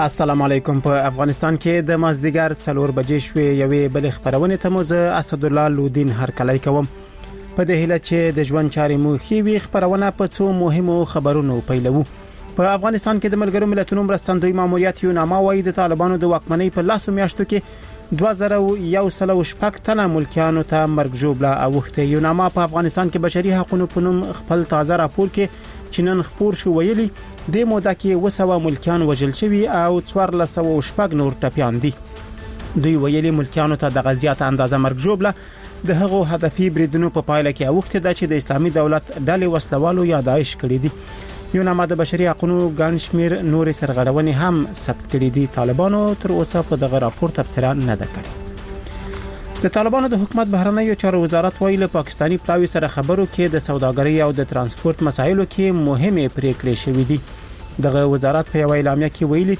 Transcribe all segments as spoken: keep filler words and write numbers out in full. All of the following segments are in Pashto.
السلام علیکم. په افغانستان کې د مازدیګر څلور بجې شوې یوې بل خبرونه ته مو زه اسد الله لودین هرکلی کوم. په دې هیله چې د ژوند چارې مو خي وي خبرونه په څو مهمو خبرونو پیلوو. په افغانستان کې د ملګرو ملتونو مرستندوی ماموریت یوناما وايي د طالبانو د واکمنۍ په لاسو میاشتو کې دوه زره یو سل او شپږ تنه ملکیانو ته مرګ ژوبله اوخته. یوناما په افغانستان کې بشري حقوقو په نوم خپل تازه راپور کې چې نن خبر شو ویلي د موده کې وسوه ملکیان وژل شوي او څوارلس سوه او شپږ نور ټپیان دي. دوی ویلي ملکیانو ته د غزيات اندازه مرګ ژوبله د هغو هدفي بریدونو په پایله کې اوخته ده چې د اسلامي دولت ډلې وسلوالو یادایش کړې دي. یوناما د بشري حقوقو ګڼ شمیر نورې سرغړونې هم ثبت کړې دي. طالبانو تر اوسه په دغه راپور تبصره نه ده کړې. د طالبانو د حکومت بهرنیو چارو وزارت ویلي له پاکستانی پلاوی سره خبرو کې د سوداګرۍ او د ترانسپورت مسایلو کې مهمه پریکړې شوې دي. دغه وزارت په یو اعلامیه کې ویلي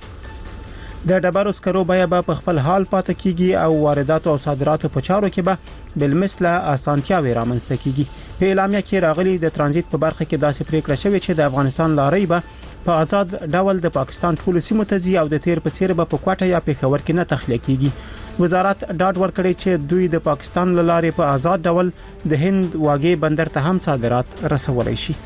چې د ډبرو سکرو بیه به په خپل حال پاتې کیږي او واردات او صادرات په چارو کې به بالمثل اسانتیاوي رامنځته کیږي. په اعلامیه کې راغلي د ترانزیت په برخه کې داسې پریکړه شوې چې د افغانستان لارې به په آزاد ډول د پاکستان ټولو سیمو ته ځي او د تیر په څیر به په کوټه یا پېښور کې نه تخلیه کیږي. وزارت ډاډ ورکړي چې دوی د پاکستان لارې په آزاد ډول د هند واګې بندر ته هم صادرات رسولای شي.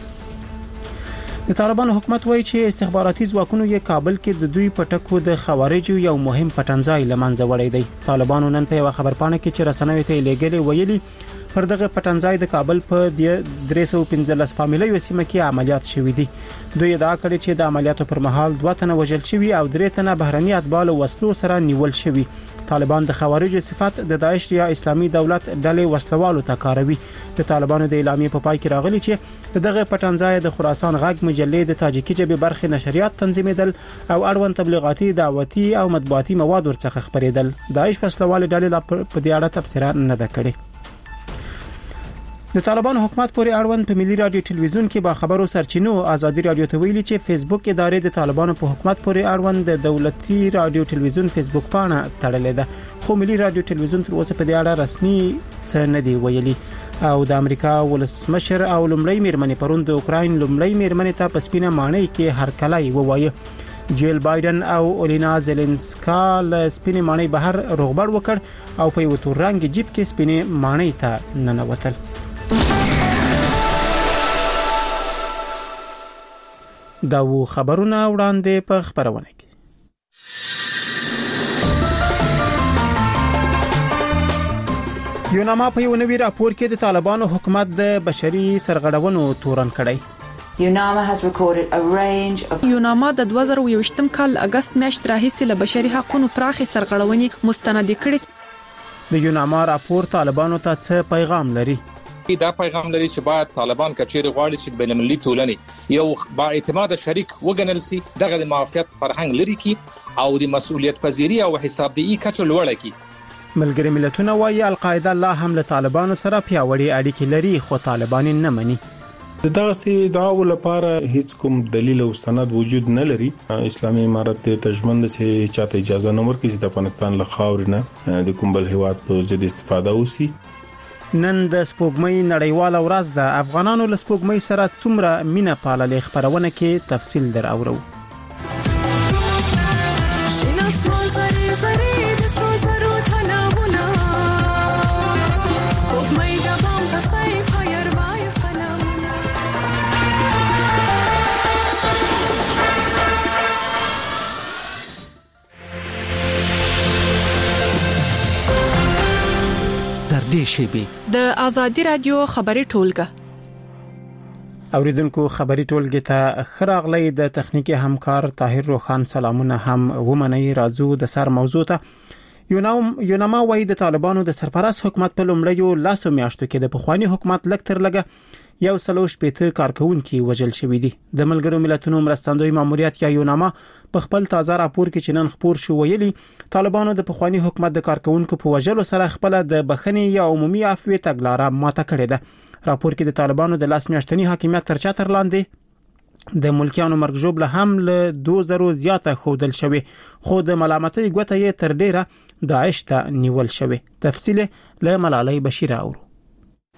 د طالبانو حکومت وایي چې استخباراتي ځواکونو یې کابل کې د دوی په ټکو د خوارجو یو مهم پټنځای لمنځه وړی دی. طالبانو نن په یو خبرپاڼه کې چې رسنیو ته لېږلي ویلي پر دغه پټنځای د کابل په درې سوه او پنځلس فامیلي سیمه کې عملیات شوې دي. دوی ادعا کړې چې د عملیاتو پر مهال دوه تنه وژل شوي او درې تنه بهرني اتباع وسلو سره نیول شوي. طالبان د خوارجو صفات د داعش یا اسلامي دولت ډلې وسلوالو ته کاروي. د طالبانو د اعلامیې په پای کې راغلي چې دغه پټنځای د خراسان غږ مجلې د تاجیکي ژبې برخې نشریات تنظیمېدل او اړوند تبلیغاتي دعوتي او مطبوعاتي مواد ورڅخه خپرېدل. داعش وسلوال ډلې په دې اړه تبصره نه ده کړې. د طالبانو حکومت پورې اړوند په ملي رادیو ټلویزیون کې با خبرو سرچینو ازادي رادیو ته ویلي چې فیسبوک ادارې د طالبانو په حکومت پورې اړوند د دولتي رادیو ټلویزیون فیسبوک پاڼه تړلې ده، خو ملي رادیو ټلویزیون تر اوسه په دې اړه رسمي څه نه دی ویلي. او د امریکا ولسمشر او لومړی میرمنې پرون د اوکراین لومړی میرمنې ته په سپینه ماڼۍ کې هرکلی ووایي. جیل بایدن او اولینا زيلنسکا له سپینه ماڼۍ بهر روغبړ وکړ او په یو تور رنګ جیب کې سپینه ماڼۍ ته ننوتل. دا و خبرونه وړاندې په خبرونه کې. یوناما په یو نوي راپور کې د طالبانو حکومت د بشري سرغړونو تورن کړی. یوناما has recorded a range of یوناما د دوه زره یوویشتم کال اگست میاشتې راهیسې له بشري حقوقو پراخې سرغړونې مستند کړي. د یوناما راپور طالبانو ته څه پیغام لري؟ دا پیغام لري چې باید طالبان کچېره غواړي چې بین المللي ټولنې یو با اعتماد شریک وګڼل سي، دغه د معافیت فرهنګ لري کی او د مسؤلیت پذیری او حسابدهي کچه لوړه کی. ملګری ملتونه وايي القاعده لا هم له طالبانو سره پیاوړي اړیکې لري، خو طالبان نه مني. دغه سي دعاو لپاره هیڅ کوم دلیل او سند وجود نه لري. اسلامي امارت ته تجمند سي چاته اجازه نه ورکړي چې د افغانستان له خاور نه د کوم بل هیواد په ضد استفاده وسی. نن د سپوږمۍ نړیواله ورځ ده. افغانانو له سپوږمۍ سره څومره مینه پاللې خبرونه کې تفصیل در اورو. د ازادي رادیو خبري ټولګه اوریدونکو خبري ټولګه ته خراغلی د تخنیکی همکار طاهر روخان سلامونه هم ومني. راځو د سر موضوع ته. یوناما وايي د طالبانو د سرپرست حکومت په لومړیو لاسو میاشتو کې د پخوانی حکومت لکتر لګه یو سلو شپېته کارکونکو وژل شوې دي. د ملګرو ملتونو مرستندوی ماموریت یا یوناما په خپل تازه راپور کې چې نن خبر شو ویلي طالبانو د پخوانی حکومت د کارکونکو په وژلو سره خپل د بخښنې یا عمومي عفوې تګلارې ماته کړې ده. راپور کې د طالبانو د لاس میاشتنی حاکمیت تر چتر لاندې د ملکیانو مرګ ژوبله هم له دوه زره زیاته خودل شوی، خو د ملامتۍ ګوته یې تر ډیره داعش ته نیول شوی. تفصیل له ملالۍ بشیر اورو.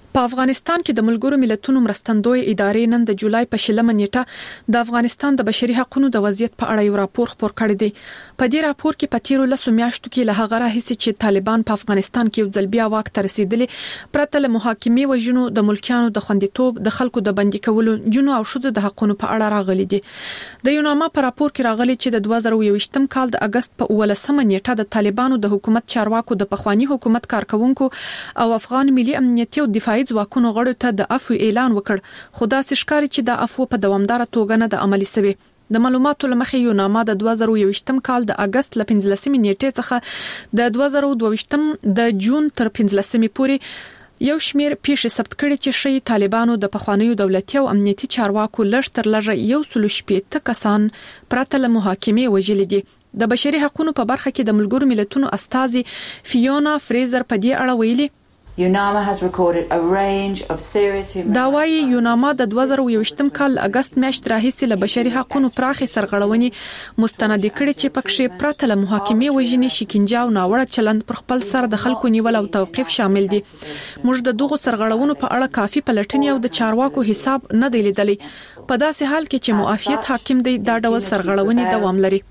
په افغانستان کې د ملګرو ملتونو مرستندوی ادارې نن د جولای په شلمه نیټه د افغانستان د بشري حقوقو د وضعیت په اړه یو راپور خپور کړی دی. په دې راپور کې په تیرو لسو میاشتو کې له هغه راهیسې چې طالبان په افغانستان کې یو ځل بیا واک ته رسیدلي پرته له محاکمې وژنو د ملکیانو د خوندیتوب د خلکو د بندي کولو جنو او شذو د حقوقو په اړه راغلي دي. د یوناما په راپور کې راغلي چې د دوه زره یوویشتم کال د اگست په اولسمه نیټه د طالبانو د حکومت چارواکو د پخوانی حکومت کارکونکو او افغان ملي امنیتي او دفاعي ځواکونو غړو ته د عفو اعلان وکړ، خو دا ښکاري چې د عفو په دوامدار توګه نه د عملي سوي. د معلوماتو لمخې یوناما د دوه زره یوویشتم کال د اگست ل پنځلسمې نیټې څخه د دوه زره دوه ویشتم د جون تر پنځلسمې پورې یو شمیر پیښې ثبت کړي چې شي طالبانو د پخوانیو دولتي او امنیتي چارواکو لږ تر لږه یو سل شپږ کسان پرته له محاکمې وژلي دي. د بشري حقوقو په برخه کې د ملګرو ملتونو استازي فیونا فریزر په دې اړه ویلي UNAMA has recorded a range of serious human دا وايي یوناما د دوه زره یوویشتم کال اگست میاشت راهیسې له بشري حقوقو پراخي سرغړونې مستند کړي چې پکې پرته له محاکمې وژنې، شکنجه او ناوړه چلند پر خپل سر د خلکو نیول او توقيف شامل دي. موږ د دغه سرغړونو په اړه کافي پلټنې او د چارواکو حساب نه دی لیدلی. په داسې حال کې چې معافیت حاکم دی دا ډول سرغړونې دوام لري.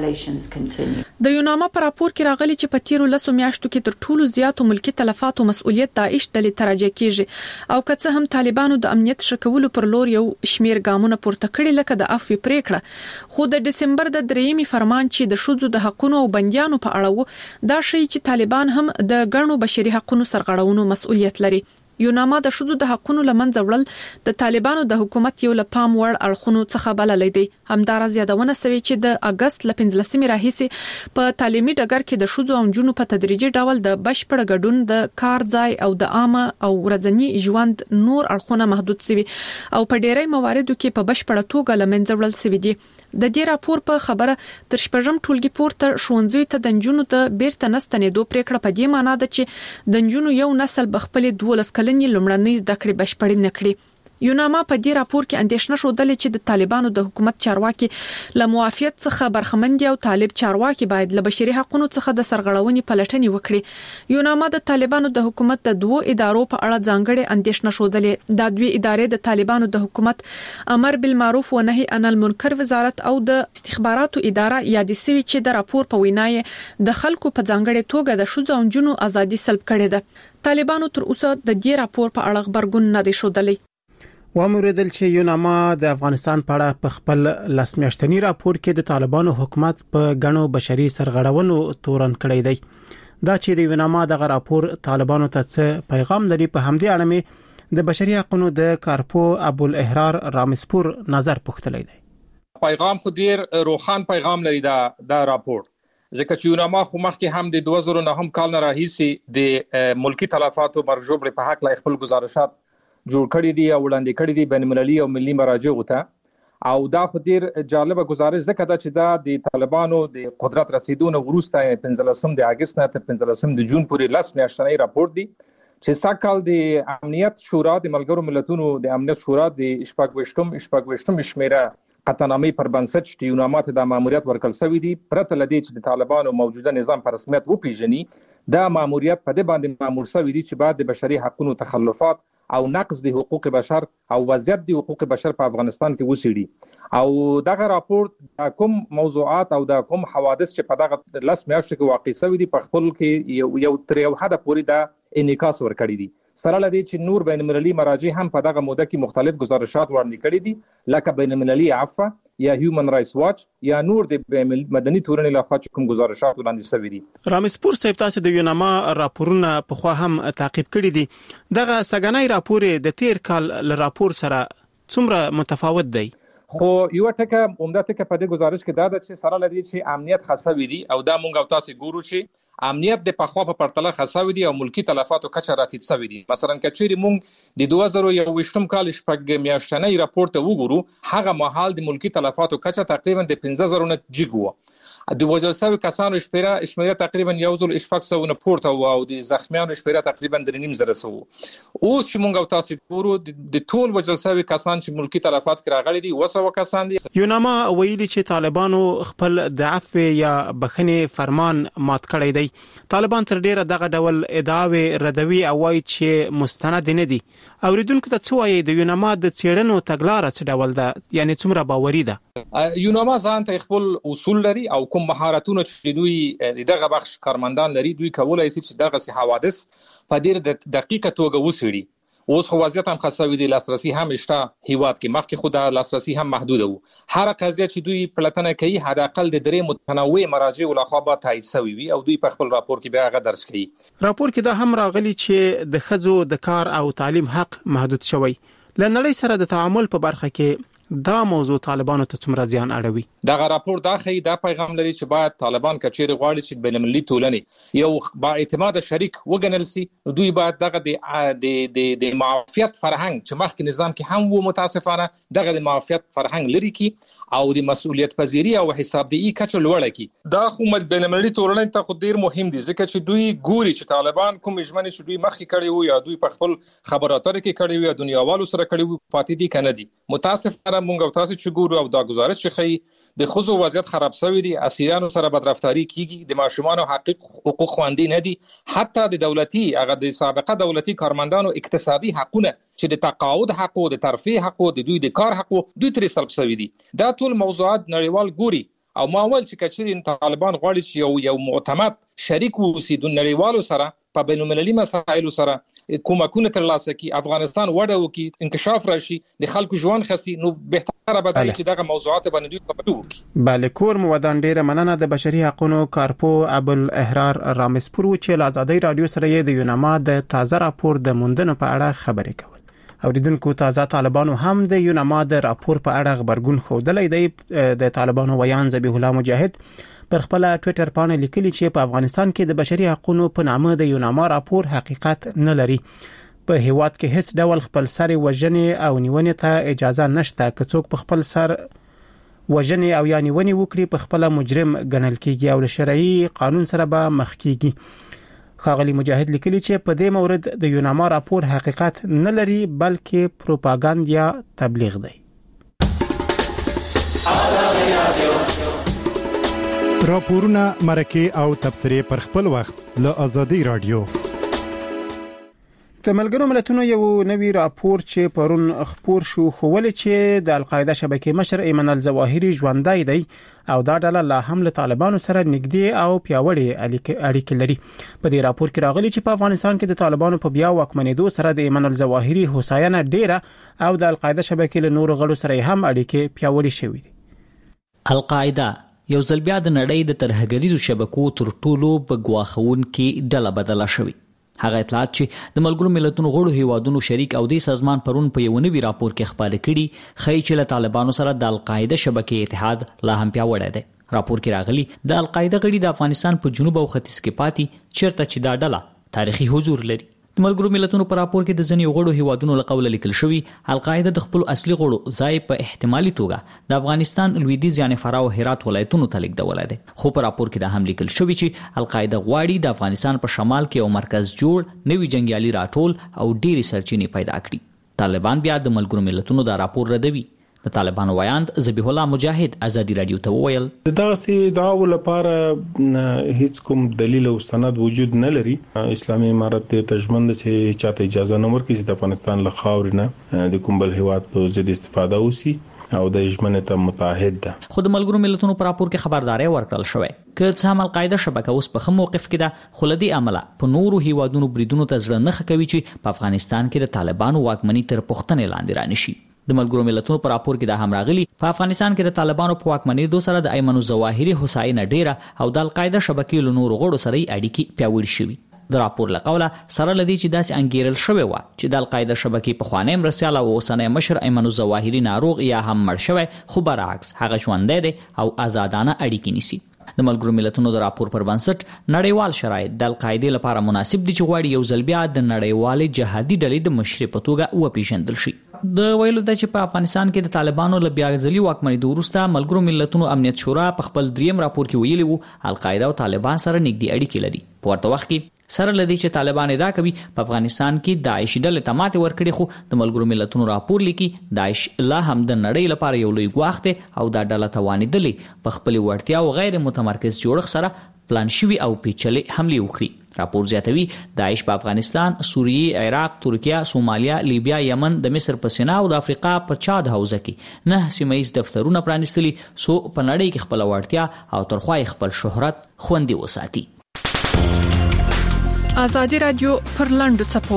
د یوناما په راپور کې راغلي چې په تیرو لسو میاشتو کې تر ټولو زیاتو ملکی تلفاتو مسؤلیت داعش ډلې ته راجع کیږي او که څه هم طالبانو د امنیت شکولو پر لور یو شمیر ګامونه پورته کړي لکه د عفو پریکړه، خو د دسمبر د دریمې فرمان چې د شذو د حقوقو او بنديانو په اړه و دا شی چې طالبان هم د ګڼو بشري حقوقو سرغړونو مسؤلیت لري. یوناما د شذو د حقوقو لمنځه وړل د طالبانو د حکومت یو لپام وړ اړخونو څخه بللی دی. همدارس یادونه سوي چې د اگست ل پنځلسمې راهیسې په تعلیمي ډګر کې د شذو او جنونو په تدریجي ډول د بشپړ ګډون د کار ځای او د عامه او ورځنی ژوند نور اړخونه محدود سوي او په ډیری مواردو کې په بشپړ توګه لمنځه وړل سوي دي. د دې راپور په خبره تر شپږم ټولګي پورته ښوونځیو ته د نجونو ته بیرته نستنېدو پریکړه په دې معنی ده چې د نجونو یو نسل بخپلې دولس کلنې لومړنۍ زده کړې بشپړې نکړي. یوناما په دې راپور کې اندېښنه شودلې چې د طالبانو د حکومت چارواکي له معافیت څخه برخمن دي او طالب چارواکي باید له بشري حقوقو څخه د سرغړونې پلټنې وکړي. یوناما د طالبانو د حکومت د دوه ادارو په اړه ځانګړې اندېښنه شودلې. دا دوه ادارې د طالبانو د حکومت امر بالمعروف و نهي عن المنکر وزارت او د استخباراتو اداره یادې سوي چې د راپور په وینای د خلکو په ځانګړې توګه د شذو او جنونو ازادي سلب کړې ده. طالبانو تر اوسه د دې راپور په اړه خبرګون نه دی شودلی. واموردل چې یوناما د افغانستان په اړه په خپل لسمیاشتنی راپور کې د طالبانو حکومت په غنو بشري سرغړونو تورن کړی دی. دا چې د یوناما د راپور طالبانو ته څه پیغام لري په همدې اړه مې د بشري حقوقو د کارپو ابو الاحرار رامسپور نظر پوښتلی دی. پیغام خو ډیر روخان پیغام لري دا د راپور، ځکه چې یوناما خو مخکې هم د دوه زره نهم کال نه راهیسې د ملکی تلفاتو مرجوب په حق لا خپل گزارشات جوړ کړی دي او وړاندې کړی دي بین المللي او ملي مراجعو ته. او دا خو ډیر جالبه گزارش ځکه دا چې دا د طالبانو د قدرت رسیدونه وروسته پنځلسم د اگست نه تر پنځلسم د جون پورې لاس میاشتنی راپور دی چې ساکال د امنیت شورا د ملګرو ملتونو د امنیت شورا د شپږویشتم شپږویشتم شمیره قطعنامې پر بنسټ چې یوناما ته د ماموریت ورکړل شوی دی پرته لدی چې د طالبانو موجوده نظام پر رسمیت وپیژني. دا ماموریت په دې باندې مامور شوی دی چې بعد د بشري حقوقو تخلفات او نقض د حقوق بشر او وضعیت د حقوق بشر په افغانستان کې وسیړي. او دغه راپور د کوم موضوعات او د کوم حوادث چې په دغه لاس میاشتو کې واقع شوی دي په خپل کې یو یو تر یو حد پورې دا انعکاس ورکړي دي. سره لدی چې نور بین المللي مراجع هم په دغه موده کې مختلف گزارشات وړاندې کړي دي لکه بین المللي عفو یا هیومن رائټس واچ یا نور د مدني تورنې لخوا چې کوم گزارشات وړاندې شوي دي. رامسپور صاحب تاسو د یوناما راپورونه په خوا هم تعقیب کړي دي. دغه سګنای راپور د تیر کال ل راپور سره څومره متفاوت دی؟ خو یو ټکه عمده ټکه په دې گزارش کې دا ده چې سره لدی چې امنیت خاصوي دي او دا مونږ او تاسو ګورو چې امنیت د پخوا په پرتله خاصوي دي او ملکی تلفاتو کچه راتید شوی دي. مثلا کچېری مونږ د دوه زره یوویشتم کال شپږ میاشتنی راپور ته وګورو هغه مهال د ملکی تلفاتو کچه تقریبا د پنځه زره نه جګ و د وژل شوي کسانو شمیره شمیره تقریبا یو زر شپږ سوه نه پورته و او د زخمیانو شمیره تقریبا درې نیم زره سو. اوس چې مونږ او تاسو ګورو د ټول وژل شوي کسان چې ملکی تلفات کې راغلي دي اوه سوه کسان دي. یوناما ویلي چې طالبانو خپل د عفو یا بخښنې فرمان مات کړی دی. طالبان تر ډیره دغه ډول ادعاوې ردوي او وايي چې مستند نه دي. اوریدونکو ته څه وایي د یوناما د څېړنو تګلاره څه ډول ده، یعنی څومره باوري ده؟ یوناما ځان ته خپل اصول لري او کوم مهارتونه چې دوی دغه بخش کارمندان لري دوی کولای شي چې دغه سي حوادث په ډیر دقیقه توګه وڅېړي. اوس خو وضعیت هم خاصوي دي، لاسرسي هم شته هیواد کې، مخکې خو د لاسرسي هم محدود وو. هر قضیه چې دوی پلټنه کوي حد اقل د درې متنوع مراجع لخوا به تایید شوی وي او دوی په خپل راپور کې به هغه درج کړي. راپور کې دا هم راغلي چې د ښځو د کار او تعلیم حق محدود شوی. ل نړۍ سره د تعامل په برخه کې دا موضوع طالبانو ته څومره زیان اړوي؟ دغه راپور دا خی دا پیغام لري چې باید طالبان کچېر غواړي چې بین المللي ټولنې یو با اعتماد شریک وګڼل سي. دوی باید دغه د د د معافیت فرهنګ چې مخکې نظام کې هم وو متاسفانه دغه د معافیت فرهنګ لري کی او د مسؤلیت پذیری او حسابدهي کچه لوړه کی. دا خو بین المللي ټولنې ته خو ډیر مهم دي ځکه چې دوی ګوري چې طالبان کوم ژمنې چې دوی مخکې کړي وو یا دوی په خپل خبراتو کې کړي وو یا دنیاوالو سره کړي وو پاتې دي کنه دي. متاسفانه مونږ او تاسو چې ګورو او دا گزارش چې خي د خزو وضعیت خراب شوی دي، اسیرانو سره بدرفتاری کیږي، د ماشومانو حقوق حقوق خوندي نه دي، حتی د دولتي هغه د سابقه دولتي کارمندانو اکتسابي حقونه چې د تقاعد حق او د ترفیع حق او د دوی د کار حق دوی ترې سلب شوی دي. دا ټول موضوعات نړیوال ګوري او ما ول چې کچې طالبان غواړي چې یو یو معتمد شریک ووسی د نړیوالو سره په بین المللي مسایلو سره کومکونه ترلاسه کی، افغانستان وړه وکي، انکشاف راشي، د خلکو ژوند خسي، نو بهتره به دی چې دغه موضوعات باندې دوی خبرې وکړي. بله کور مو ودان ډیره مننه د بشري حقوقو کارپو ابوالاحرار رامسپور چې له ازادي رادیو سره د یوناما د تازه راپور د موندنو په اړه خبرې کول. اوریدونکو تازه طالبانو هم د یوناما د راپور په اړه خبرګون خوده دی. د طالبانو ویان ذبیح الله مجاهد پر خپل ټوئیټر باندې لیکلي چې په افغانستان کې د بشري حقوقو په نامه د یوناما راپور حقیقت نه لري. په هیواد کې هیڅ ډول خپل سر وژنې او نیونې ته اجازه نشته. که څوک په خپل سر وژنې او یا نیونې وکړي په خپل مجرم ګڼل کیږي او له شرعي قانون سره به مخ کیږي. ښاغلي مجاهد لیکلي چې په دې مورد د یوناما راپور حقیقت نه لري بلکې پروپاګاندا یا تبلیغ دی. راپورونه مرکه او تبصره پر خپل وخت له ازادي رادیو. د ملګرو ملتونو یو نوی راپور چې پرون خبر شو خوول چې د القاعده شبکې مشر ایمن الظواهری ژوندای دی او دا ډله لا هم له طالبانو سره نږدې او پیاوړې اړیکې لري. په دې راپور کې راغلي چې په افغانستان کې د طالبانو په بیا واکمنېدو سره د ایمن الظواهری هوساینه ډیره او د القاعده شبکې له نورو غړو سره هم اړیکې پیاوړې شوې دي. القاعده یو ځل بیا د نړۍ د ترهګریزو شبکو تر ټولو په ګواښون کې ډله بدله شوې. هغه اطلاعات چې د ملګرو ملتونو غړو هیوادونو شریک او د سازمان پرون په یو نوي راپور کې خبرې کړي خی چې له طالبانو سره د القاعده شبکې اتحاد لا هم پیاوړی دی. راپور کې راغلي د القاعده غړي د افغانستان په جنوب او ختیځ کې پاتې چیرته چې دا ډله تاریخي حضور لري. د ملګرو ملتونو په راپور کې د ځینې غړو هیوادونو له قوله لیکل شوی القاعده د خپل اصلي غړو ځای په احتمالي توګه د افغانستان لویدیځ یعنی فراه او هرات ولایتونو ته لیږدولی دی. خو په راپور کې دا هم لیکل شوی چې القاعده غواړي د افغانستان په شمال کې یو مرکز جوړ، نوي جنگیالي راټول او ډېرې سرچینې پیدا کړي. طالبان بیا د ملګرو ملتونو دا راپور ردوي. د طالبانو ویاند ذبیح الله مجاهد ازادي رادیو ته وویل دغه سي دعوه لپاره هیڅ کوم دلیل او سند وجود نه لري. اسلامي امارت ته تجمند سي چاته اجازه نه ورکړي چې د افغانستان له خاور نه د کوم بل هیواد په ضد استفاده وسی او د ژمنې ته متعهد ده. خو د ملګرو ملتونو پر راپور کې خبرداري ورکړل شوې که څه هم القاعده شبکه اوس په خم موقف کې ده خو لدی عمله په نورو هیوادونو بریدونو ته ځړ نه کوي چې په افغانستان کې د طالبانو واکمنۍ تر پوښتنې لاندې رانشي. د ملګرو ملتونو پر راپور کې دا هم راغلي په افغانستان کې د طالبانو په واکمنۍ سره د ایمن الظواهری هوساینه ډیره او د القاعده شبکې له نورو غړو سره اړیکې پیاوړې شوي. د راپور له قوله سره لدی چې داسې انګیرل شوی و چې د القاعده شبکې په خوانی مرسیال او اوسنۍ مشر ایمن الظواهری ناروغ یا هم مړ شوی، خو برعکس هغه ژوندی دی او آزادانه اړیکې نیسي. د ملګرو ملتونو د راپور پر بنسټ نړیوال شرایط د القاعده لپاره مناسب دي چې غواړي یو ځل بیا د نړیوالې جهادي ډلې د مشر په توګه وپیژندل شي. د ویلو د چې په افغانستان کې د طالبانو له بیا ځلي واکمنۍ وروسته ملګرو ملتونو امنیت شورا په خپل دریم راپور کې ویلي وو القاعده او طالبان سره نږدې اړیکې لري. په ورته وخت کې سره لدی چې طالبان ادعا کوي په افغانستان کې داعش ډلې ته ماته ورکړي، خو د ملګرو ملتونو راپور لیکي داعش لا هم د نړۍ لپاره یو لوی ګواښ دی او دا ډله توانېدلې په خپل وړتیا او غیر متمرکز جوړښت سره پلان شوي او پیچلې حمله وکړي. راپور زیاتوي داعش په افغانستان، سوریه، عراق، ترکیه، سومالیا، لیبیا، یمن، د مصر په سینا او د افریقا په چاد حوزه کې نه سیمه ایز دفترونه پرانیستلي سو په نړۍ کې خپل وړتیا او ترخوای خپل شهرت خوندي وساتي. آزادی رادیو پر لاندو چپو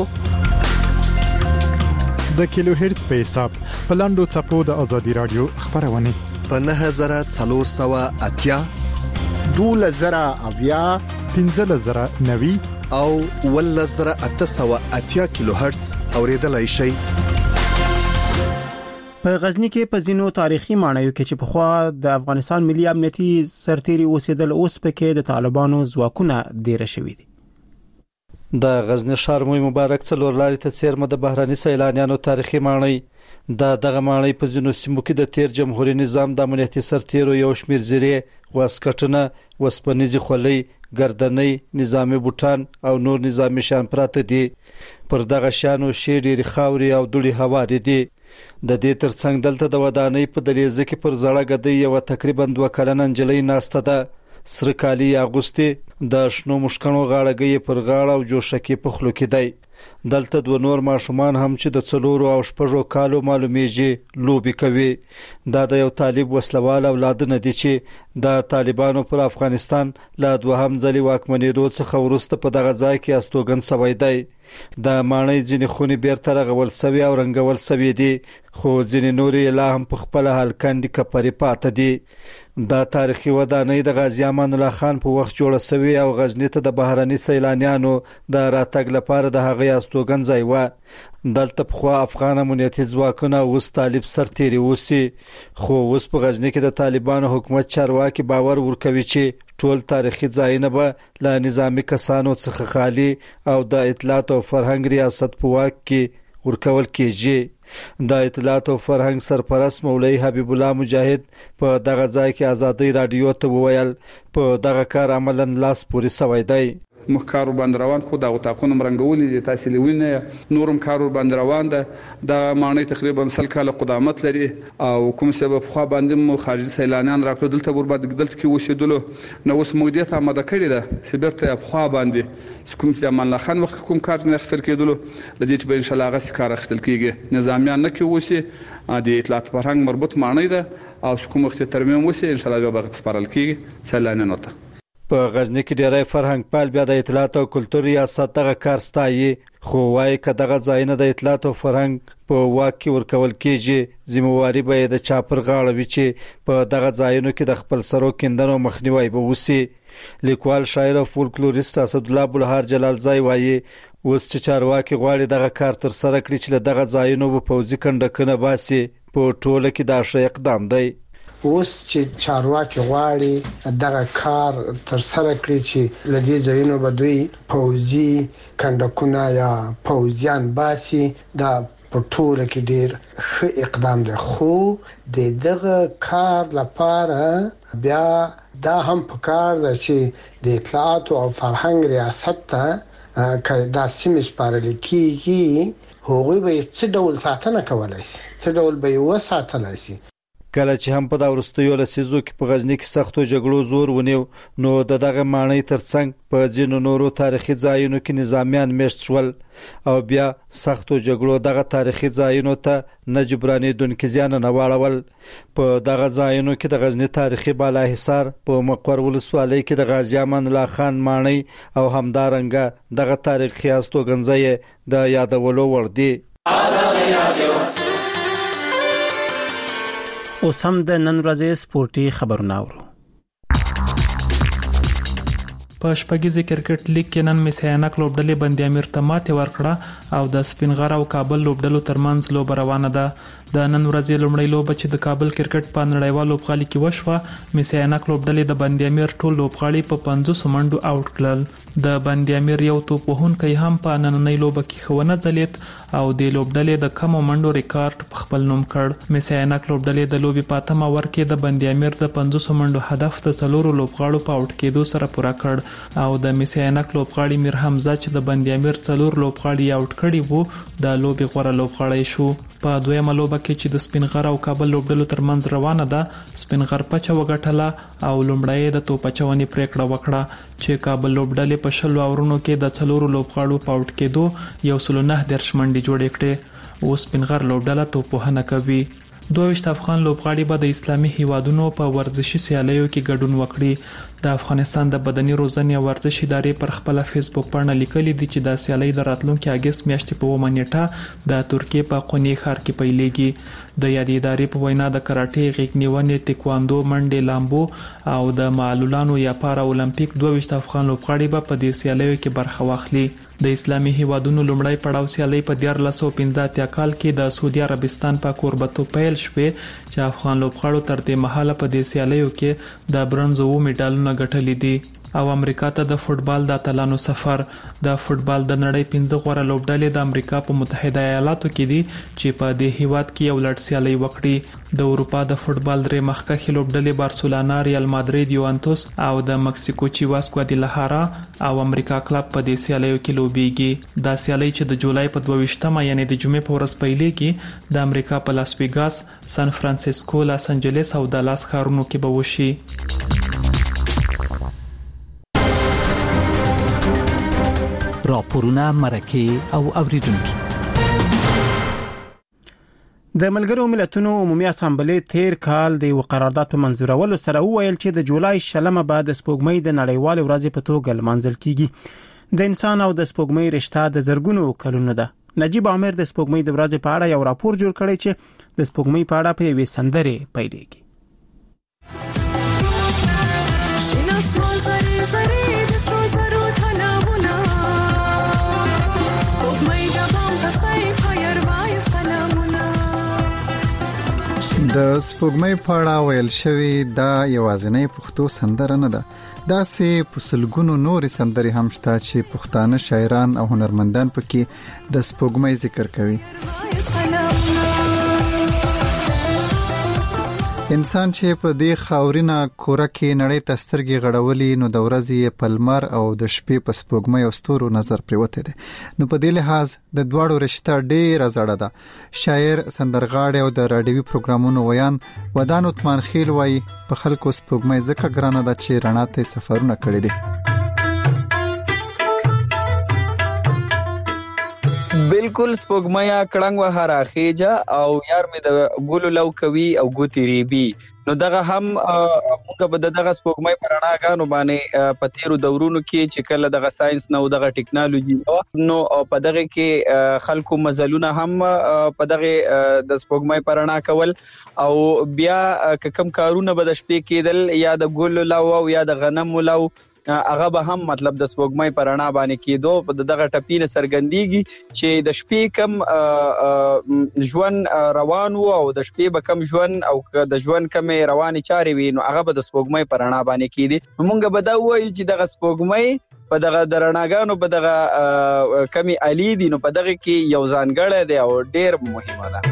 د کیلو هرتز په حساب په لاندو چپو د آزادی رادیو خبرونه په نه هزار څلور سوه اتیا دوله زره اویا پنځه زره نوي او ول زره اته سوه اتیا کیلو هرتز اوریدلای شي. په غزنی کې په ځینو تاریخي ماڼیو کې چې په خوا د افغانستان ملي امنیتي سرتیري اوسېدل اوس پکې د طالبانو ځواکونه ډیر شوي دي. د غزنی ښار موي مبارک څلور لارې ته څیرمه د بهراني سیلانیانو تاریخي ماڼۍ د دغه ماڼۍ په ځینو سیمو کې د تیر جمهوریت نظام د امنیتي سرتیرو یو شمیر زیرې، واسکټونه، وسپنیزي خولۍ، ګردنۍ، نظامی بوټان او نور نظامی شیان پراته دي. پر دغه شیانو شی ډېرې خاورې او دوړې هوارې دي. د دې ترڅنګ دلته د ودانۍ په دهلیزه کې پر زړه ګدۍ یو تقریبا دوه کلنه نجلۍ ناسته ده. سره کالی اغوستي د شنو مشکڼو غاړګي پر غاړه او جوشکی په خلو کې دی. دلته دوه نور ماشومان هم چې د څلورو او شپږو کالو معلومیږي لوبي کوي. دا د یو طالب وسلوال اولاد نه دي چې د طالبانو پر افغانستان لا دوهم ځلې واکمنېدو څخه وروسته په دغه ځای کې استوګن شوی دی. د ماڼۍ ځینې خونې بیرته رغول شوي او رنګول شوي دي، خو ځینې نورې لا هم په خپل حال کندې کپرې پاته دي. دا تاریخي ودانۍ د غازی امان الله خان په وخت جوړه شوې او غزنی ته د بهراني سیلانیانو د راتګ لپاره د هغې استوګن ځای و. دلته پخوا افغان امنیتي ځواکونه اوس طالب سرتیري اوسي، خو اوس په غزنی کې د طالبانو حکومت چارواکي باور ورکوي چې ټول تاریخي ځایونه به له نظامی کسانو څخه خالي او د اطلاعات او فرهنګ ریاست په واک کې ورکول کېږي. د اطلاعات او فرهنګ سرپرست مولوی حبیب الله مجاهد په دغه ځای کې آزادۍ رادیو ته وویل په دغه کار عملاً لاس پورې شوی دی. مخ کارو باندې روان خو د غوتاقونو مرنګولې د تحصیل وینه نورم کارو باندې روان ده. د ماڼۍ تقریبا سل کاله قدامت لري او کوم سبب خو باندې مو خارجي سیلانیان راکړل دلته ور باندې دلته کې وسیدلو نو اوس موږ ته آماده کړی ده سیبرته خو باندې کوم چې امان الله خان وخت کوم کار نه خفر کېدلو د دې چې به ان شاء الله غس کار اخستل کیږي. نظامیان نه کې وسی د اطلاعات فرهنګ مربوط ماڼۍ ده او کوم وخت ترمیم وسی ان شاء الله به سپارل کیږي سیلانیانو ته. په غزنی کې ډیری فرهنګ پال بیا د اطلاعات او کلتور ریاست دغه کار ستایي، خو وايي که دغه ځایونه د اطلاعات او فرهنګ په واک کې ورکول کېږي ذمہواری به د چاپر غاړه وي چې په دغه ځایونو کې د خپل سرو کیندنو مخنیوي به وسی. لیکوال، شاعر او فولکلوریست اسد الله بلهار جلالزای وايي اوس چې چارواکي غواړي دغه کار تر سره کړي چې له دغه ځایونو په پوځي کنډکونه باسي په ټوله کې دا ښه اقدام دی. اوس چې چارواکي غواړي دغه کار تر سره کړي چې لدې ځایونو به دوی پوځي کنډکونه یا پوځیان باسي، دا په ټوله کې ډیر ښه اقدام دی. خو د دغه کار لپاره بیا دا هم پکار ده چې د اطلاعات او فرهنګ ریاست ته که دا سیمې سپارل کېږي هغوی به څه ډول ساتنه کولی شي، څه ډول به یې وساتلی شي. کله چې هم په دا وروستیو لسیزو کې په غزنی کې سختو جګړو زور ونیو نو د دغه ماڼۍ ترڅنګ په ځینو نورو تاریخي ځایونو کې نظامیان میشت شول او بیا سختو جګړو دغه تاریخي ځایونو ته نه جبرانېدونکي زیان نه واړول. په دغه ځایونو کې د غزنی تاریخي بالاحصار په مقر ولسوالۍ کې د غازی امان الله خان ماڼۍ او همدارنګه دغه تاریخي استوګنځای د یادولو وړ دي. اوس هم د نن ورځې سپورتي خبرونه اورو. په شپږیزه کرکټ لیګ کې نن میسیانک لوبډلې بندي امیر ته ماتې ورکړه او د سپینغر او کابل لوبډلو ترمنځ لوبه روانه ده. د نن ورځې لومړی لوبه چې د کابل کرکټ په نړیوال لوبغالي کې وشوه، میسیانک لوبډلې د بندي امیر ټول لوبغاړي په پنځوس منډو آوټ کړل. د بندي امیر یو توپ وهونکی هم په نننۍ لوبه کې خونه ځلیت او د لوبډلې د کم منډو ریکارډ په خپل نوم کړ. میسی عینک لوبډلې د لوبي په اتمه ور کې د بندي امیر د پنځوس منډو هدف د څلورو لوبغاړو په اوټ کېدو سره پوره کړ او د میسی عینک لوبغاړي میر حمزه چې د بندي امیر څلور لوبغاړي اوټ کړي وو د لوبي غوړه لوبغاړی شو. په دویمه لوبه کې چې د سپینغر او کابل لوبډلو ترمنځ روانه ده سپینغر پچه وګټله او لومړی د توپچونې پریکړه وکړه چې کابل لوبډلې په شلو اورونو کې د څلورو لوبغاړو په اوټ کېدو یو سل نه دیرش منډې جوړې کړې او سپینغر لوبډله توپوهنه کوي. دوه افغان لوبغاړي به د اسلامي هیوادونو په ورزشي سیالیو کې ګډون وکړي. د افغانستان د بدني روزنې او ورزش ادارې پر خپل فیسبوک باندې لیکلي دي چې د سیالۍ د راتلونکي اگست میاشتې په اومه نیټه د ترکیې په قونی ښار کې پیلېږي. د یادې ادارې په وینا د کراټې، غیږ نیونې، تکواندو، منډې، لامبو او د معلولانو یا پارا اولمپیک دوه افغان لوبغاړي به په دې سیالیو کې برخه واخلي. د اسلامي هیوادونو لومړی پړاو سیالۍ په دیارلس سوه پنځه اتیا کال کې د سعودي عربستان په کوربتو پیل شوې چې افغان لوبغاړو تر دې مهاله په دې سیالیو کې د برونز او میډالونه ګټلي دي. او امریکا ته د فوتبال د اتلانو سفر. د فوتبال د نړۍ پنځه غوره لوبډلې د امریکا په متحده ایالاتو کې دي چې په دې هیواد کې یو لړ سیالۍ وکړي. د اروپا د فوتبال درې مخکښ لوبډلې بارسلونا، ریال مادرید، یوونتوس او د مکسیکو چیواس ګوادیلاهارا او امریکا کلب په دې سیالیو کې لوبېږي. دا سیالۍ چې د جولای په دوه ویشتمه یعنی د جمعې په ورځ پیلېږي د امریکا په لاس ویګاس، سان فرانسیسکو، لاس انجلس او دالاس ښارونو کې به وشي. راپورونه، مرکې او اوریدونکي. د ملګرو ملتونو عمومي اسامبلې تیر کال د یو قرارداد په منځورولو سره وویل چې د جولای شلمه بعد د سپوږمۍ د نړیوال ورځې په توګه لمانځل کیږي. د انسان او د سپوږمۍ رشته د زرګونو کلونو ده. نجیب عامر د سپوږمۍ د ورځې په اړه یو راپور جوړ کړی چې د سپوږمۍ په اړه په یوې سندرې پیلېږي. د سپوږمۍ په اړه ویل شوی دا یوازینۍ پښتو سندره نه ده. داسې په سلګونو نورې سندرې هم شته چې پښتانه شاعران او هنرمندان پکې د سپوږمۍ ذکر کوي. انسان چې په دې خاورینه کوره کې نړۍ ته سترګې غړولې نو د ورځې په لمر او د شپې په سپوږمۍ او ستورو نظر پریوته دي. نو په دې لحاظ د دواړو رشته ډېره زړه ده. شاعر، سندرغاړی او د راډیوي پروګرامونو ویان ودان عثمان خیل وایي په خلکو سپوږمۍ ځکه ګرانه ده چې رڼا ته سفرونه کړي دي. بالکل سپوږمۍ کړنګ وهاره خېجا او یار مې د ګولو لو کوي او ګوتی ریبي. نو دغه هم موږ به دغه سپوږمۍ پر رڼاګانو باندې په تیرو دورونو کې چې کله دغه ساينس نو دغه ټیکنالوژي نو په دغه کې خلکو مزلونه هم په دغه د سپوږمۍ پر رڼا کول او بیا کم کارونه به د شپې کېدل یا د ګولو لو او یا د غنم لو هغه به هم مطلب د سپوږمۍ پر رڼا باندې کېدو. په دغه ټپینه سرګندېږي چې د شپې کم ژوند روان وو او د شپې به کم ژوند او د ژوند کم رواني چاري وي نو هغه به د سپوږمۍ پر رڼا باندې کېدي. موږ به دا وایو چې دغه سپوږمۍ په دغه درناګانو په دغه کمی علي دي نو په دغه کې یو ځانګړی دی او ډېر مهمه ده.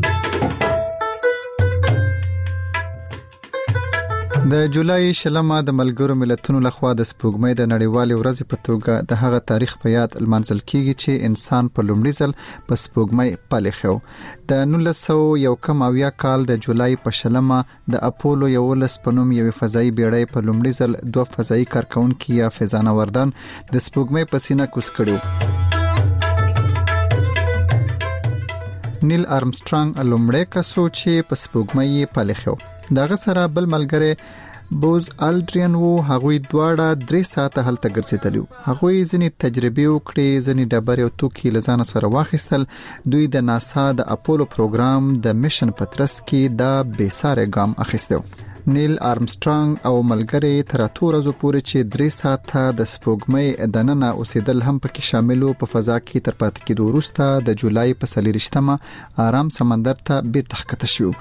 د جولای شلمه د ملګرو ملتونو لخوا د سپوږمۍ د نړیوالې ورځې په توګه د هغه تاریخ په یاد لمانځل کیږي چې انسان په لومړي ځل په سپوږمۍ پلیخو. د نولس سوه یو کم اویا کال د جولای په شلمه د اپولو یولس په نوم یوې فضایي بیړۍ په لومړي ځل دوه فضایي کارکونکي یا فضانوردان د سپوږمۍ په سینه کوز کړي. نیل آرمسترانګ لومړی کسو چې په سپوږمۍ پلیخو. دغه سره بل ملګری بوز الډرین وو. هغوی دواړه درې ساعته هلته ګرځېدل. هغوی ځینې تجربې وکړې، ځینې ډبرې او توکي له ځانه سره واخیستل. دوی د ناسا د اپولو پروګرام د میشن په ترڅ کې دا بې ساري ګام اخیستو. نیل آرمسترانګ او ملګری تر اتو ورځو پورې چې درې ساعته د سپوږمۍ دننه اوسېدل هم پکې شاملو. په فضا کې تر پاتې کېدو وروسته د جولای په څلېرویشتمه آرام سمندر ته بیرته ښکته شو.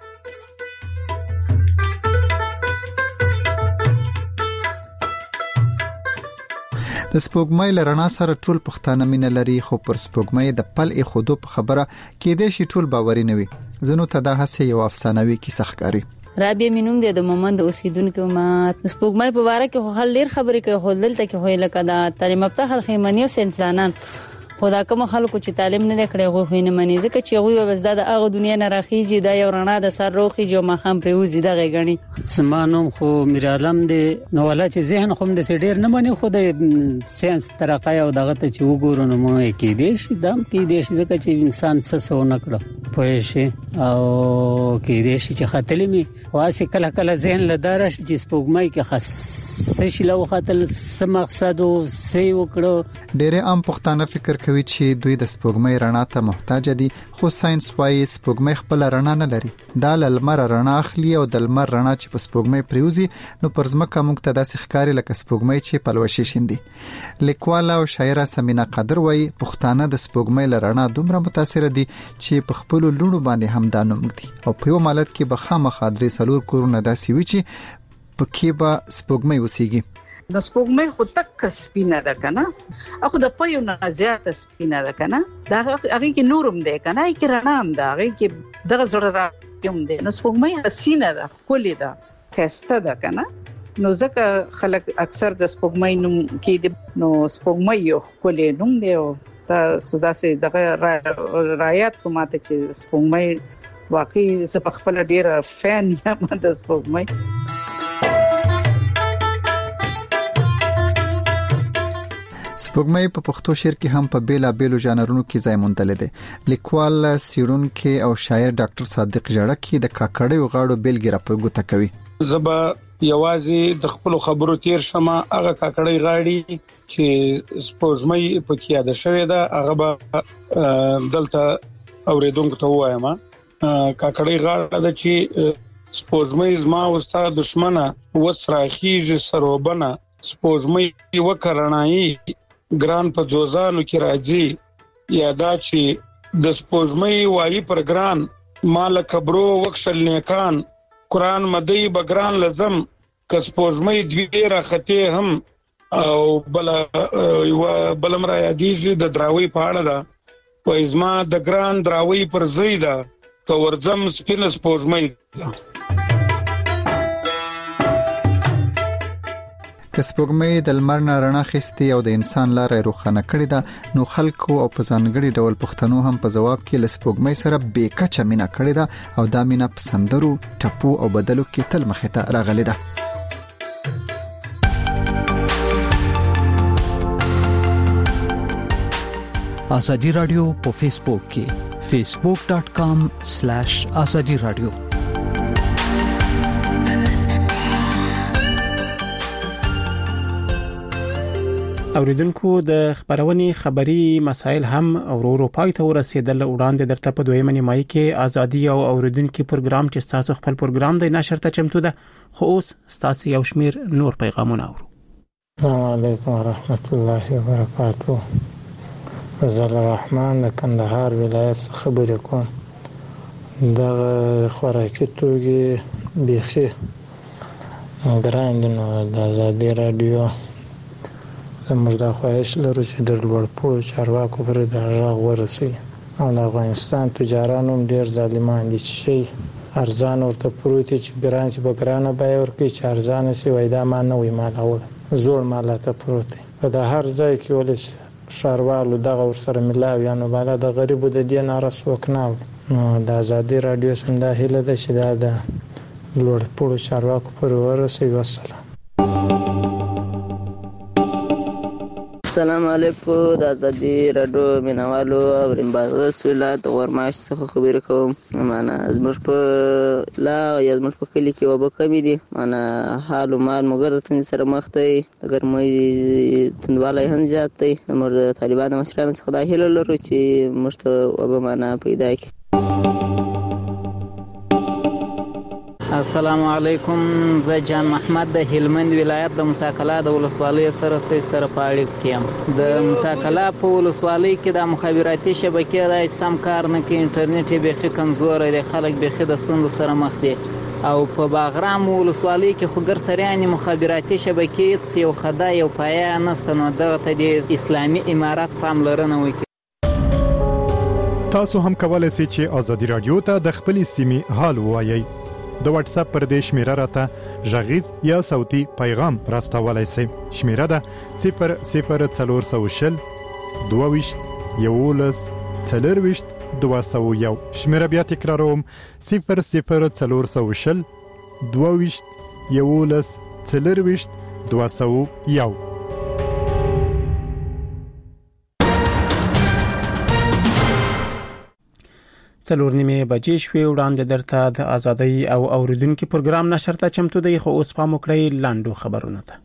د د سپوږمۍ لرنا سره ټول پښتانه مینه لري، خو پر سپوږمۍ د پل اخودو په خبره کېدې شي ټول باوري نه وي. زنو ته دا هڅه یو افسانوي کیسه ښکاري. رابعه مینوم د مومند اوسیدونکو ما سپوږمۍ په واره کې خو خل ډیر خبرې کوي، خو دلته کې خو لکه دا تعلیم یافته خلک منی او انسانان خدا کوم خلکو چې تعلیم نه کړي غو خو نه مني، ځکه چې غوي وبزدا د هغه دنیا نه راخیږي دا یو رڼا د سر روخي جو ما هم پریوزي دغه غني. سمانوم خو میر عالم دی نو ولا چې ذهن خو د سډیر نه مني، خو د ساينس ترقه او دغه ته چې وګورو نو مو کې دي شي دم کې دي شي ځکه چې انسان څه ونه کړو پوه شي او کې دي شي چې خاتلې می واسه کله کله ذهن لدار شي چې سپوږمۍ کې خاص شي لو خاتل سم مقصد او سی وکړو. ډېر عام پښتانه فکر کوي چې دوی د سپوږمۍ رڼا ته محتاج دي، خو ساينس وايي سپوږمۍ خپل رڼا نه لري. دا لمر رڼا اخلي او د لمر رڼا چې په سپوږمۍ پریوزي نو پر ځمکه موږ ته داسې ښکاري لکه سپوږمۍ چې پلوشي شیندي. لیکواله او شاعره سمینا قادر وايي پښتانه د سپوږمۍ لرڼا دومره متاثر دي چې په خپل لونو باندې هم دا نوم دي او په یو مالت کې به خامخا درې سلور کورونه داسې وي چې په کې به سپوږمۍ وسیږي. د سپوږمۍ خو تک سپینه ده کنه، اخو د پيو نه زیات سپینه ده کنه، دا هغه کې نورم ده کنه، کې رڼا هم ده، هغه کې دغه زړه راکوم ده. نو سپوږمۍ حسینه ده، کلی ده، خسته ده کنه. نو ځکه خلک اکثر د سپوږمۍ نوم کې نو سپوږمۍ یو کلی نوم دی او تاسو داسې دغه رایات کومه چې سپوږمۍ واقعي زه په خپل ډیره فین یم د سپوږمۍ. سپوږمۍ په پښتو شعر کې هم په بیلا بیلو ژانرونو کې ځای موندل دي. لیکوال سیړونکو او شاعر ډاکټر صادق جړکی د کاکړیو غاړو بیلګې راپورته کوي. زبا یوازې د خپل خبرو تیر شمه هغه کاکړی غاړي چې سپوږمۍ په کې یاد شوی دا هغه به دلته اوریدونکو ته وایم. کاکړی غاړه د چې سپوږمۍ زما او استاد دشمنه وسراخیږي سروبنه سپوږمۍ وکرنایي ګران په جوزانو کې راځي یادا چې د سپوږمۍ وایي پر ګران مال کبرو وکشل نیکان قران مدی بګران لزم ک سپوږمۍ دوی راخته هم او بل یو بلم را یادیږي د دراوی پاړه دا و ازما د ګران دراوی پر زیدا ک ورزم سپین سپوږمۍ. که سپوږمۍ د لمر نه رڼا خستي او د انسان لارې روښانه کړې ده نو خلکو او په ځانګړي ډول پښتنو هم په جواب کې له سپوږمۍ سره بیکچه مینه کړې ده او دا مینه په سندرو ټپو او بدلو کې تل مخې ته راغلې ده. ازادي رادیو په فیسبوک کې facebook dot com slash azadi radio. اوریدونکو د خبرونې خبري مسایل هم اورورو پای ته ورسېدل. وړاندې درته په دویمه نیمایي کې ازادي او اوریدونکو پروګرام چې تاسو خپل پروګرام د نشر ته چمتو ده، خو اوس تاسو یو شمیر نور پیغامونه اورو. السلام علیکم ورحمت الله وبرکاته. فضل الرحمن د کندهار ولایت خبرې کوم. د خوراکي توګي بيخي ګراندنو د ازادي رادیو زموږ د خواهش لرو چې د لوړپوړو چارواکو پر د غږ ورسي او د افغانستان تجارانو ډیر ظالمان دي چې ارزان ورته پروت چې ګران چې بګرانه بای ورکي چې ارزان سي وای دا ما نه وي مال اول زوړ مالاته پروت په د هر ځای کې ولې شاروالو دغه ور سره ملاوي نو بالا د غریبو د دین رسوک نه نو د ازادي رادیو سم د هله د شدا د لوړپوړو چارواکو پر ورسي وسله. السلام علیکم د ازادي رادیو مینوالو او رمباز ولایت ورماش څخه خبرې کوم. معنا زموږ په لا یا زموږ په کلی کې وبو کمی دي معنا حال او مال مګر تن سره مخ ته اگر مې تندواله هم زیات دی موږ طالبان مشرانو څخه د هیله لرو چې مشته وبو معنا پیدا کی. السلام علیکم. زه جان محمد د هلمند ولایت د مساکلا د ولسوالۍ سره سره په اړیکه کې یم. د مساکلا په ولسوالۍ کې د مخابراتي شبکې د سم کار نه کوي، انټرنیټ یې بيخي کمزور دی، خلک بيخي د ستوندو سره مخ دي. او په باغرام ولسوالۍ کې خو ګر سریانې مخابراتي شبکې څه یو خدای یو پایه نسته، نو دغه ته د اسلامي امارات پاملرنه وکړي. تاسو هم کولای شئ چې ازادي رادیو ته د خپلې سیمې حال ووایئ. د واتس اپ پر دې شمیره راته غږیز یا صوتي پیغام راستولای شئ. شمیره ده صفر صفر څلور سوه شل دوه ویشت یولس څلور ویشت دوه سوه یو. شمیره بیا تکراروم صفر صفر څلور سوه شل دوه ویشت یولس څلور ویشت دوه سوه یو. څلور نیمه بجې شوې. وړاندې درته د ازادۍ او اوریدونکو پروګرام نشر ته چمتو دی، خو اوس پام وکړئ لاندو خبرونه ته.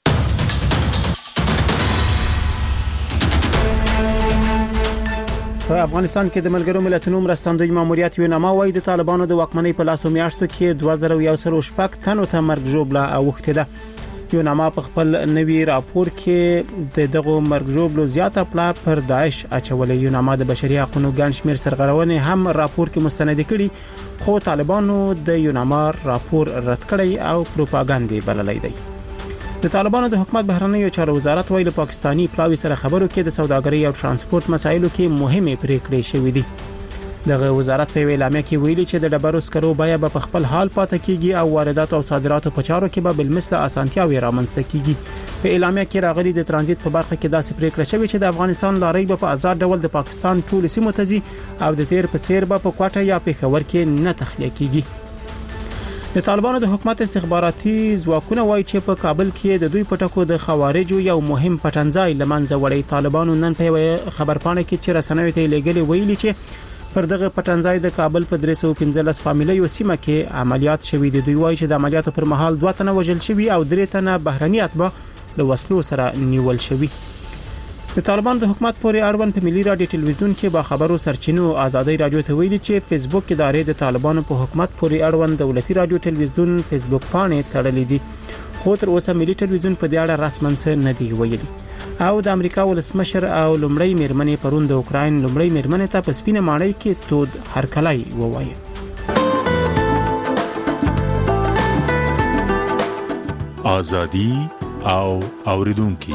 په افغانستان کې د ملګرو ملتونو مرستندوی ماموریت یوناما وايي د طالبانو د واکمنۍ په لاسو میاشتو کې دوه زره یو سل شپږ تنو ته مرګ ژوبله اوښته ده. یوناما په خپل نوي راپور کې د دغه مرګ ژوبلو زیاته پلا پر داعش اچولې. یوناما د بشري حقوقو ګڼ شمېر سرغړونې هم راپور کې مستند کړي، خو طالبانو د یوناما راپور رد کړی او پروپاګاندا بللی دی. د طالبانو د حکومت بهرنیو چارو وزارت ویل پاکستانی پلاوی سره خبرو کې د سوداګرۍ او ترانسپورت مسایلو کې مهمه پریکړې شوې دي. دغه وزارت په اعلامیه کې ویلي چې د ډبرو سکرو بیه به په خپل حال پاتې کیږي او واردات او صادراتو په چارو کې به بالمثل اسانتیاوي رامنځته کیږي. په اعلامیه کې راغلي د ترانزیت په برخه کې داسې پریکړه شوې چې د افغانستان لارې به په آزاد ډول د پاکستان ټول سیمو ته ځي او د تیر په څیر به په کوټه یا پېښور کې نه تخلیه کیږي. د طالبانو د حکومت استخباراتي ځواکونه وایي چې په کابل کې د دوی پټکو د خوارجو یو مهم پټنځای لمنځه وړي. طالبانو نن په خبرپاڼه کې چې رسنیو ته لګلې ویلي چې پر دغه پټنځای د کابل په درې سوه پنځلس فامیلیو سیمه کې عملیات شوي دي. دوی وایي چې د عملیاتو پر مهال دوه تنه وژل شوي او درې تنه بهرني اتباع له وسلو سره نیول شوي. د طالبان د حکومت پورې اړوند په ملي رادیو ټلویزیون کې با خبرو سرچینو ازادي رادیو ته ویلي چې فیسبوک ادارې د طالبانو په حکومت پورې اړوند دولتي رادیو ټلویزیون فیسبوک پاڼې تړلې دي، خو تر اوسه ملي ټلویزیون په دې اړه رسماً څه نه دی ویلي. او د امریکا ولسمشر او لومړی میرمنې پرون د اوکراین لومړی میرمنې ته په سپینه ماڼۍ کې تود هرکلی ووایي. ازادي او اوریدونکو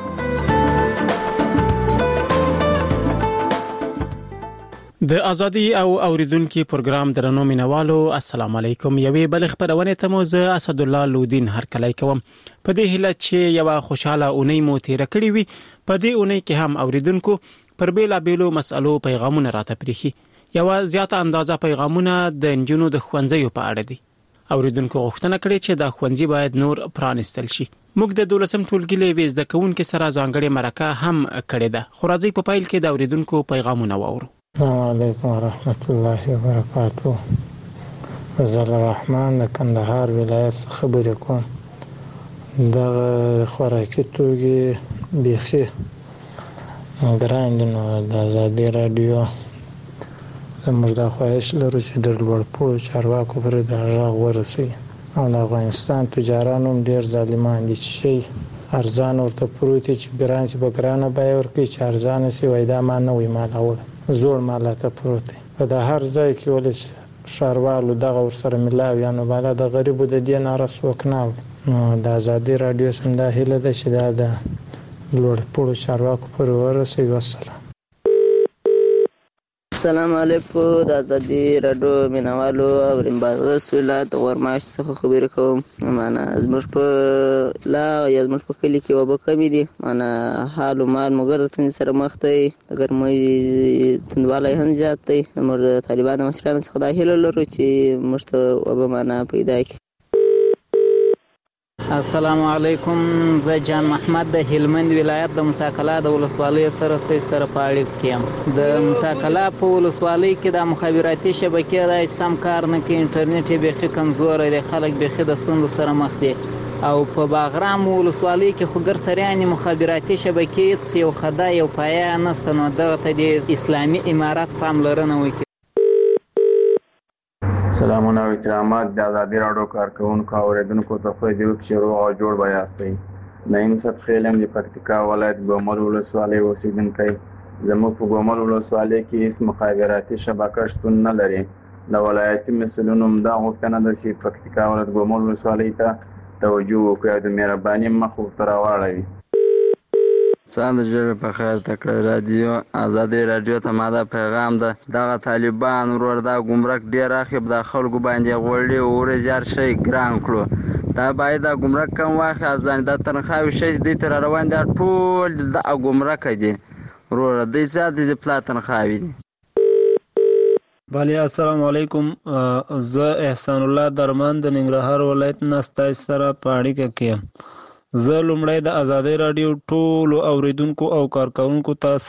د ازادي او اوریدونکو پروګرام درنو مینوالو السلام علیکم. یوې بل خبرونه ته مو زه اسد الله لودین هرکلی کوم. په دې هیله چې یو خوشاله اونۍ مو تیر کړی وي. په دې اونۍ کې هم اوریدونکو پر بیلا بیلو مسالو پیغامونه راته پریخي. یو زیاته اندازه پیغامونه د انجونو د خوندزیو په اړه دي. اوریدونکو غوښتنه کړې چې د خوندزي باید نور پرانستل شي. موږ د دولسم ټولګي لوي زده کوونکو سره ځانګړي مرکه هم کړې ده. خو راځي په پایل کې د اوریدونکو پیغامونه واورو. السلام علیکم ورحمت الله وبرکاتہ. زل الرحمن د کندهار ولایت خبرې کوم. د خوراکي توګي بيخي ګراندنو د ازادي رادیو زموږ د خواهش لرو چې د لوړپوړو چارواکو پر د غږ ورسي او د افغانستان تجارانو ډیر ظالمان دي چې ارزان ورته پروتي چې ګران چې بګرانه بای ورکي چې ارزان سي وایدا ما نه وي مال اول زوړ مالاته پروتي په د هر ځای کې ولې شاروالو دغه ور سره ملاویانو بالا د غریبو د دین ارسوکناو نو د ازادي رادیو سم د هله د شدا د لوړ پړو چارواکو پر ورسې وسله. السلام علیکم د ازادي رادیو مینوالو او رمباز ولایت غورماش څخه خبرې کوم. معنا زموږ په لا یا زموږ په کلی کې وبو کمی دي. معنا حال او مال مګر تن سره مخ دی اگر مې تندواله هم زیات دی. موږ طالبان مشران څخه د هله لرو چې موږ ته وبو معنا پیدا کی. السلام علیکم. زه جان محمد د هلمند ولایت د مساکلا د ولسوالۍ سره سره په اړیکه کې یم. د مساکلا په ولسوالۍ کې د مخابراتي شبکې د سم کار نه کې انټرنیټ یې بیخي کمزوری دی. خلک بیخي د ستونزو سره مخ دي او په باغرام ولسوالۍ کې خو ګر سریانې مخابراتي شبکې څه یو خدای یو پایه نسته، نو دغه ته د اسلامي امارات پاملرنه وکړي. سلامونه او احترامات د ازادي راډیو کارکونکو اوریدونکو ته خو دې وکړي روغ او جوړ بیاستئ. نعیم صد خیلم د پکتیکا ولایت ګومل ولسوالۍ اوسیدونکی. زموږ په ګومل ولسوالۍ کې هیڅ مخابراتي شبکه شتون نه لري د ولایتي مسؤلینو دا غوښتنه ده چې پکتیکا ولایت ګومل ولسوالۍ ته توجه وکړي او د مهرباني مخ ورته راواړوي. سان د جوړ په خیر تکړه رادیو آزادي رادیو ته ماده پیغام ده. دغه طالبان ورور دا ګمرک ډیر اخیب د خلکو باندې غوړي او ورزار شي ګران کړو. دا باید د ګمرک کم واخه ځان د تنخواوي شي د تر روان دي ټول د ګمرک دي ورور د زیات د پلاتن خاوي. بله السلام علیکم. زه احسان الله درمان د ننګرهار ولایت نه ستاسو سره په اړیکه کې یم. زه لومړی د آزادۍ رادیو ټولو اوریدونکو او کارکونکو ته